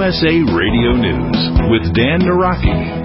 USA Radio News with Dan Naraki.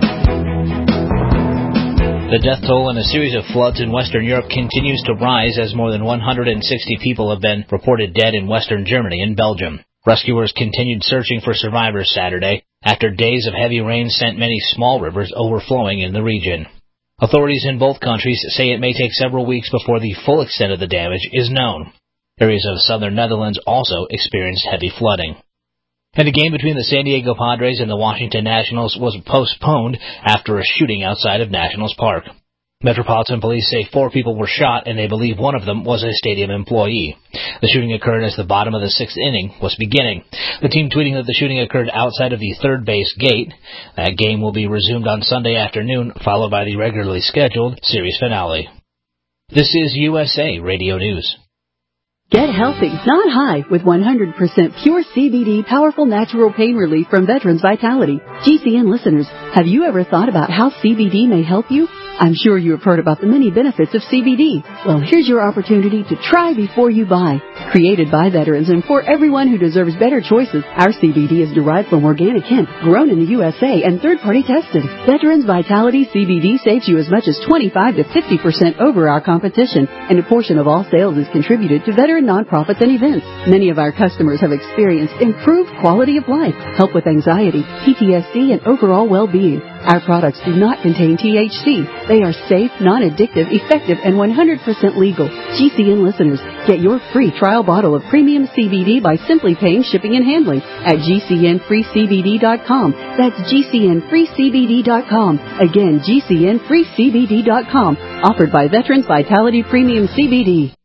The death toll in a series of floods in Western Europe continues to rise as more than 160 people have been reported dead in Western Germany and Belgium. Rescuers continued searching for survivors Saturday after days of heavy rain sent many small rivers overflowing in the region. Authorities in both countries say it may take several weeks before the full extent of the damage is known. Areas of southern Netherlands also experienced heavy flooding. And a game between the San Diego Padres and the Washington Nationals was postponed after a shooting outside of Nationals Park. Metropolitan Police say 4 people were shot, and they believe one of them was a stadium employee. The shooting occurred as the bottom of the 6th inning was beginning. The team tweeting that the shooting occurred outside of the third base gate. That game will be resumed on Sunday afternoon, followed by the regularly scheduled series finale. This is USA Radio News. Get healthy, not high, with 100% pure CBD powerful natural pain relief from Veterans Vitality. GCN listeners, have you ever thought about how CBD may help you? I'm sure you have heard about the many benefits of CBD. Well, here's your opportunity to try before you buy. Created by veterans and for everyone who deserves better choices, our CBD is derived from organic hemp, grown in the USA and third-party tested. Veterans Vitality CBD saves you as much as 25 to 50% over our competition, and a portion of all sales is contributed to veteran nonprofits and events. Many of our customers have experienced improved quality of life, help with anxiety, PTSD, and overall well-being. Our products do not contain THC. They are safe, non-addictive, effective, and 100% legal. GCN listeners, get your free trial bottle of premium CBD by simply paying shipping and handling at GCNFreeCBD.com. That's GCNFreeCBD.com. Again, GCNFreeCBD.com. Offered by Veterans Vitality Premium CBD.